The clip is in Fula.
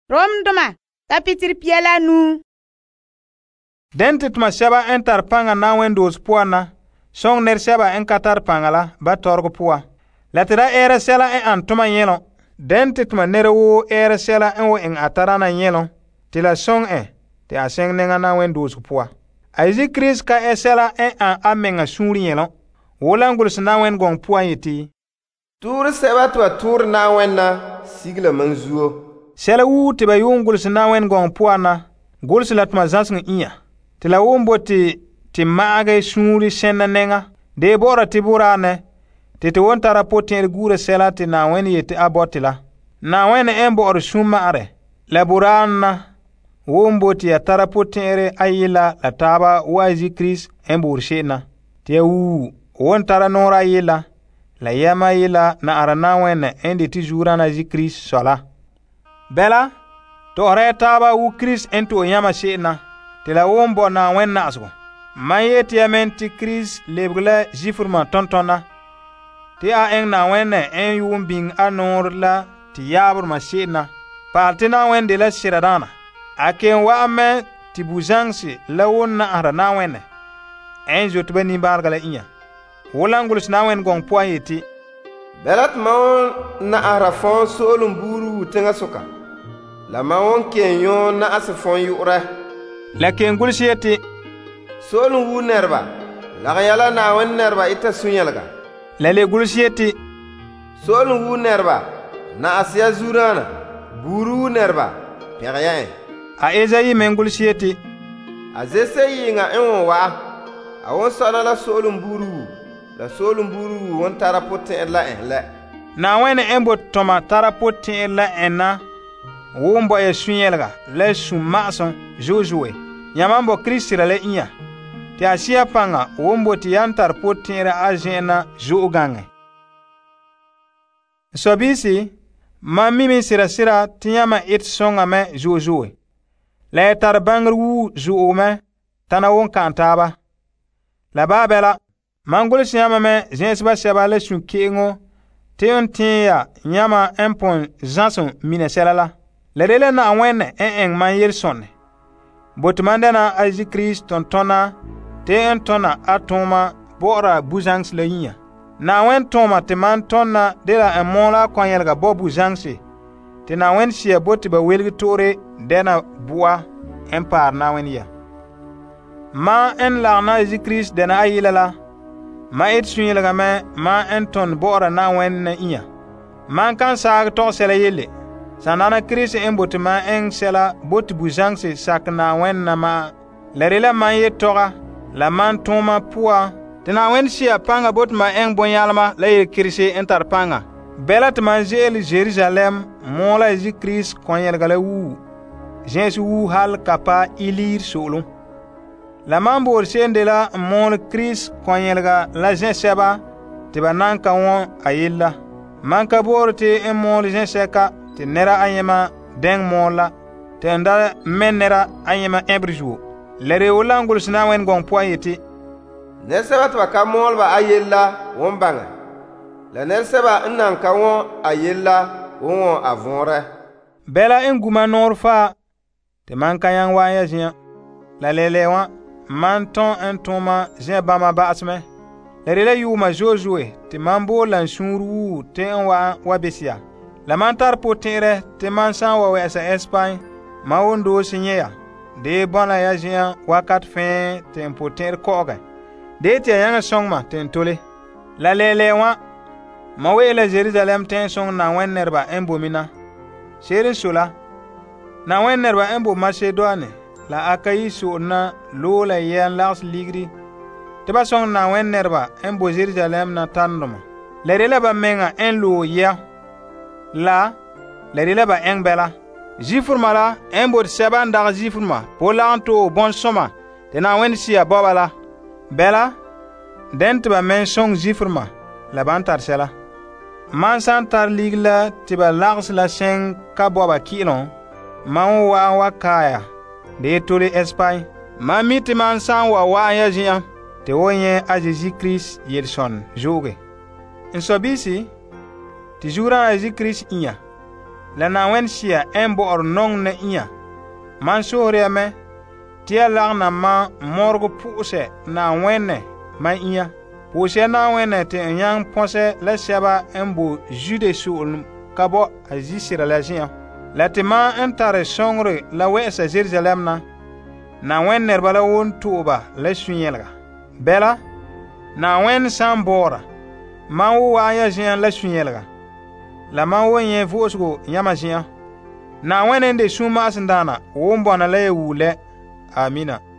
Romdoma chapitre piela nu. Den tɩ tɩma sɛba n tar pãnga na n wẽn-doos pʋa na, sõng ned sɛba n ka tar pãnga la ba torg pʋa. La tɩ da ɛɛra sɛla n ãn tʋma yẽlõ. Den tɩ tɩma ned woo ɛɛra sɛla n wa eng a tarana yẽlõ, tɩ la sõng tɩ a sẽng nenga na n wẽn-doos pʋa. A Yeesu Kirist ka ɛ sɛla n ãn a menga sũur yẽlõ. Wola n gʋls na n wẽn gõng pʋa yetɩ: Tʋʋr sɛba tɩ ba tʋʋr na n wẽnna sigla mang zuo. Sɛla wuu tɩ ba yʋʋn gʋls na n wẽn gõng pʋa na, gʋls la tɩma zãseng ĩyã. Tɩ la wʋm bote tɩ maage sũuri sẽnna nenga, dee baoora tɩ bʋraane, tɩ wʋn tara po-tẽed guura sɛla tɩ Naawẽn yetɩ a bao tɩ la. Naawẽn n baoor sũ-maare, la bʋraanna, wʋm bote ya tara po-tẽere a yɩla la taaba wa a Yeesu Kirist n bʋʋr se'enna. Tɩ ya wuu wʋn tara noor a yɩla, la yɛm a yɩla na ara Naawẽn n de tɩ zuurã na Yeesu Kirist soala. Bɛla, tɔgra ya taaba wu Kirist n tʋʋ yãmã se'enna, tɩ la wʋm bao Naawẽn nagsgo. Man yet ya men tɩ Kirist lebg la zifrmã tõn-tõnda, tɩ a eng Naawẽn n yʋʋm bĩng a noor la tɩ yaabrmã se'enna. Paal tɩ Naawẽn de la sɩda-dãana. A ken wa'ame tɩ bu-zãngse la wʋn na'asda Naawẽn n zotba nimbãanegã la ĩyã. Wʋla n gʋls Naawẽn gõng pʋa yetɩ: Bɛla tɩ ma wõn na'asra fõon soolem buuru wu tẽngã sʋka, la ma wõn ken yõ na'as fõon yʋ'rɛ. La ken gʋls yetɩ: Soolem wu nɛrba, la yɛla Naawẽn nɛrba y t'a sũ-yɛlga. La le gʋls yetɩ: Soolem wu nɛrba, na'as ya zu-rãana, buuru wu nɛrba, pɛg yã. A Ezayi me n gʋls yetɩ: A zese yɩnga n wõ wa'a, a wõn soana la soolem buuru wu, la soolem buuru wu wõn tara po-tẽed la lɛ. Naawẽn n bot tõma tara po-tẽed la ẽnna, wʋm bao ya sũ-yɛlga la sũ-magsem zoe-zoe. Yãmb n bao Kirist sɩda la ĩyã, tɩ a sɩa pãnga wʋm bot ya n tar po-tẽedã a zẽ'na zo'o-gãngẽ. Soabiisi, mam mi sɩda-sɩda tɩ yãmã et sõngame zoe-zoe, la ya tar bãngr wuu zo'ome tãna wʋn-kãn taaba. La baa bɛla, man gʋls yãmã me zẽesbã sɛba la sũ-ke'engo tɩ n tẽ ya yãmã n põn zãsem mina sɛla la. La de la Naawẽn n eng man yel-sõnde. Bot man dãna a Yeesu Kirist tõn-tõna tɩ n tõna a tõoma baoora bu-zãngs la yĩyã. Naawẽn tõoma tɩ man tõnna de la n moon la a kõ-yɛlga bao bu-zãngse, tɩ Naawẽn sɩa bot tɩ ba welg toore dɛna bʋa n paar Naawẽn ya. Ma n lagna a Yeesu Kirist dɛna a yɩla la, ma et sũ-yẽlgame ma n tõnd baoora Naawẽn na ĩyã. Man kan saag tog sɛla yelle, sãn-dãna Kirist n bot ma eng sɛla bot bu-zãngse sak Naawẽn na ma. La rela man yet toga, la man tõoma pʋa, tɩ Naawẽn sɩa pãnga bot ma eng bõn-yãlma la yel-kɩrse n tar pãnga. Bɛla tɩ man zeel Jerusalɛm moon la Yeesu Kirist kõ-yẽlga la wuu, zẽes wuu hal ka pa iliir soolem. La man boor seende la n moon Kirist kõ-yẽlga la zẽ-sɛba tɩ ba nan ka wõ a yella. Man ka boor tɩ n moon zẽ-sɛka tɩ neda a yẽma dẽng moon la, tɩ n da men neda a yẽma ẽbr zuo. La re wola n gʋls Naawẽn gõng pʋa yetɩ: Ned-sɛba tɩ ba ka moolba a yella wõn bãnga, la ned-sɛba n nan ka wõ a yella wõn wõ a võorɛ. Bɛla n guma noor faa tɩ man ka yãng wa n ya zĩyã. La lɛlɛ wã, man tõe n tʋʋma zẽ bãmba bagsmɛ. La rela yʋʋma zoe-zoe tɩ man bool la n sũur wuu tɩ n wa bes ya. La man tar po-tẽedɛ tɩ man sã n wa wɛ'ɛsa Ɛspaẽ, man wʋn-doos yẽ ya, dee bõna ya zĩyã wakat fẽe tɩ n po-tẽed kɔ'ɔgɛ, dee tɩ ya yãng sõngma tɩ n tole. La lɛɛlɛɛ wã, ma we la Jerusalɛm tẽen sõng Naawẽn nɛrba n bomina. Seed n sola, Naawẽn nɛrba n bom Masedoane la Akayi soolna loog la yɛn lags ligri tɩ ba sõng Naawẽn nɛrba n bo Jerusalɛm na tãndmã. La rela ba menga n loog yɛ, la rela ba eng bɛla. Zifrmã la n bot sɛba n dag zifrmã po lag n toog bõn-sõma tɩ Naawẽn sɩa baoba la. Bɛla, dẽn tɩ ba me n sõng zifrmã la ba n tar sɛla. Man sã n tar lig la tɩ ba lags la sẽn ka baoba kɩɩlõ, man wa n wa kaaya dee tole Ɛspaẽ. Man mi tɩ man sã n wa n ya zĩyã tɩ wo yẽ a Yeesu Kirist yel-sõn zooge. N soabiisi, tɩ zuurã a Yeesu Kirist ĩyã, la na wen sia en bo nong na iya man sohriame tia lagna ma morgo puse na wenne man iya puse na wenne te yang ponse la seba en bo jude sul kabo azisira la jia la te ma entare songre la wesa Jerusalem na wen nerba la won tuba la sunyelga bela na wen sambora ma wa ya jia la sunyelga la ma wo yen vosgo yama jia na wen ende suma asndana wo mbona la wule amina.